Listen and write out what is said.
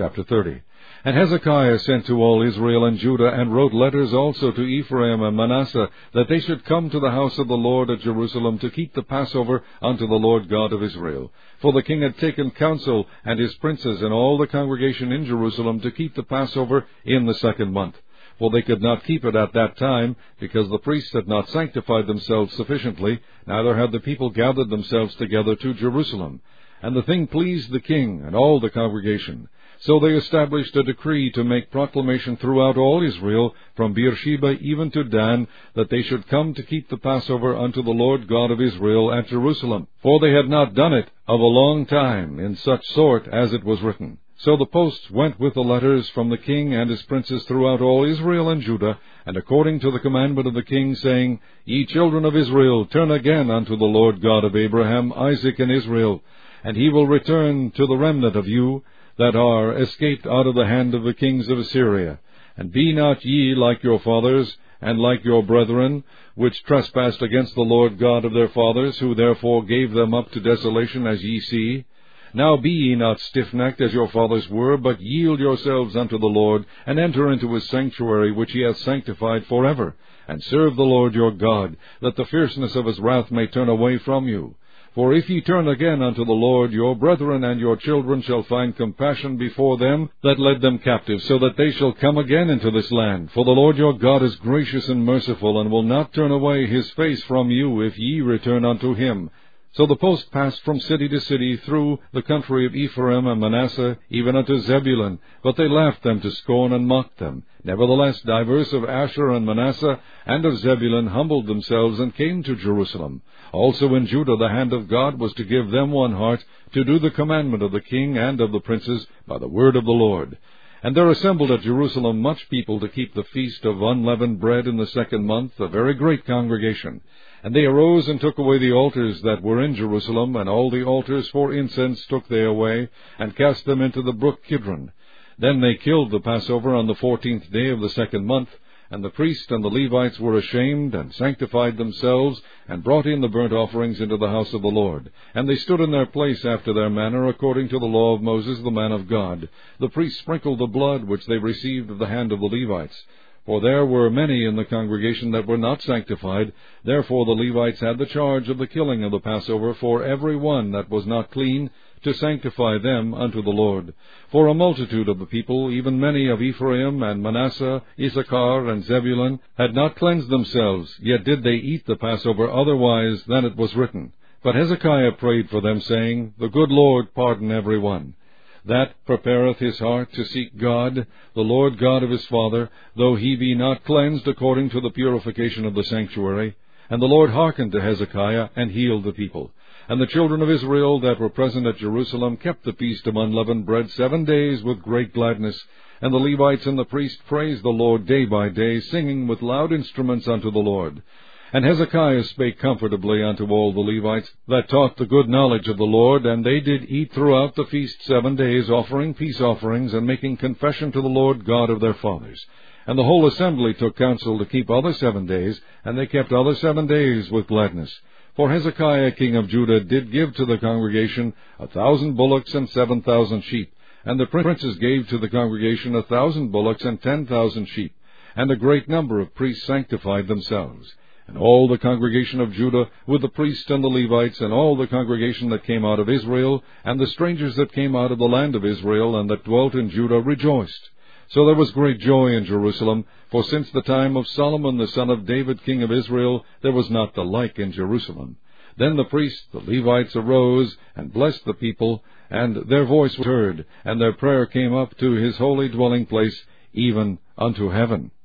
Chapter 30. And Hezekiah sent to all Israel and Judah, and wrote letters also to Ephraim and Manasseh, that they should come to the house of the Lord at Jerusalem to keep the Passover unto the Lord God of Israel. For the king had taken counsel, and his princes and all the congregation in Jerusalem, to keep the Passover in the 2nd month. For they could not keep it at that time, because the priests had not sanctified themselves sufficiently, neither had the people gathered themselves together to Jerusalem. And the thing pleased the king and all the congregation. So they established a decree to make proclamation throughout all Israel, from Beersheba even to Dan, that they should come to keep the Passover unto the Lord God of Israel at Jerusalem. For they had not done it of a long time, in such sort as it was written. So the posts went with the letters from the king and his princes throughout all Israel and Judah, and according to the commandment of the king, saying, Ye children of Israel, turn again unto the Lord God of Abraham, Isaac, and Israel, and he will return to the remnant of you, that are escaped out of the hand of the kings of Assyria. And be not ye like your fathers, and like your brethren, which trespassed against the Lord God of their fathers, who therefore gave them up to desolation, as ye see. Now be ye not stiffnecked as your fathers were, but yield yourselves unto the Lord, and enter into his sanctuary, which he hath sanctified forever, and serve the Lord your God, that the fierceness of his wrath may turn away from you. For if ye turn again unto the Lord, your brethren and your children shall find compassion before them that led them captive, so that they shall come again into this land. For the Lord your God is gracious and merciful, and will not turn away his face from you, if ye return unto him. So the post passed from city to city through the country of Ephraim and Manasseh, even unto Zebulun. But they laughed them to scorn and mocked them. Nevertheless, divers of Asher and Manasseh and of Zebulun humbled themselves and came to Jerusalem. Also in Judah the hand of God was to give them one heart, to do the commandment of the king and of the princes by the word of the Lord. And there assembled at Jerusalem much people to keep the feast of unleavened bread in the 2nd month, a very great congregation. And they arose and took away the altars that were in Jerusalem, and all the altars for incense took they away, and cast them into the brook Kidron. Then they killed the Passover on the 14th day of the 2nd month, and the priests and the Levites were ashamed, and sanctified themselves, and brought in the burnt offerings into the house of the Lord. And they stood in their place after their manner, according to the law of Moses the man of God. The priests sprinkled the blood which they received of the hand of the Levites. For there were many in the congregation that were not sanctified. Therefore the Levites had the charge of the killing of the Passover for every one that was not clean, to sanctify them unto the Lord. For a multitude of the people, even many of Ephraim and Manasseh, Issachar and Zebulun, had not cleansed themselves, yet did they eat the Passover otherwise than it was written. But Hezekiah prayed for them, saying, The good Lord pardon every one that prepareth his heart to seek God, the Lord God of his father, though he be not cleansed according to the purification of the sanctuary. And the Lord hearkened to Hezekiah, and healed the people. And the children of Israel that were present at Jerusalem kept the feast of unleavened bread 7 days with great gladness. And the Levites and the priests praised the Lord day by day, singing with loud instruments unto the Lord. And Hezekiah spake comfortably unto all the Levites that taught the good knowledge of the Lord, and they did eat throughout the feast 7 days, offering peace offerings, and making confession to the Lord God of their fathers. And the whole assembly took counsel to keep other 7 days, and they kept other 7 days with gladness. For Hezekiah king of Judah did give to the congregation 1,000 bullocks and 7,000 sheep, and the princes gave to the congregation 1,000 bullocks and 10,000 sheep, and a great number of priests sanctified themselves. And all the congregation of Judah, with the priests and the Levites, and all the congregation that came out of Israel, and the strangers that came out of the land of Israel, and that dwelt in Judah, rejoiced. So there was great joy in Jerusalem, for since the time of Solomon the son of David king of Israel, there was not the like in Jerusalem. Then the priests, the Levites, arose, and blessed the people, and their voice was heard, and their prayer came up to his holy dwelling place, even unto heaven.